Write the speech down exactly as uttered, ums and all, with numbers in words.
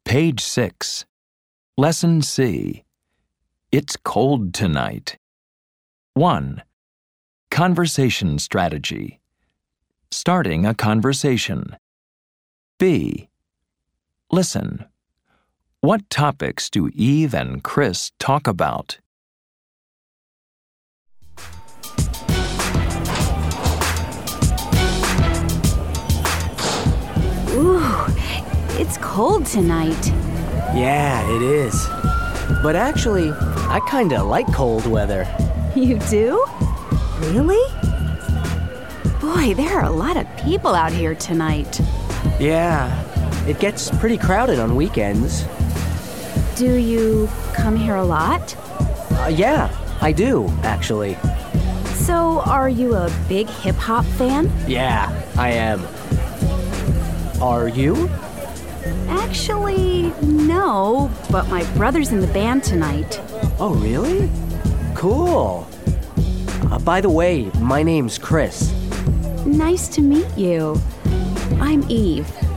Page six. Lesson C. It's cold tonight. one. Conversation strategy. Starting a conversation. B. Listen. What topics do Eve and Chris talk about? Ooh, it's cold tonight. Yeah, it is. But actually, I kinda like cold weather. You do? Really? Boy, there are a lot of people out here tonight. Yeah, it gets pretty crowded on weekends. Do you come here a lot? Uh, yeah, I do, actually. So, are you a big hip-hop fan? Yeah, I am. Are you? Actually, no, but my brother's in the band tonight. Oh, really? Cool. Uh, by the way, my name's Chris. Nice to meet you. I'm Eve.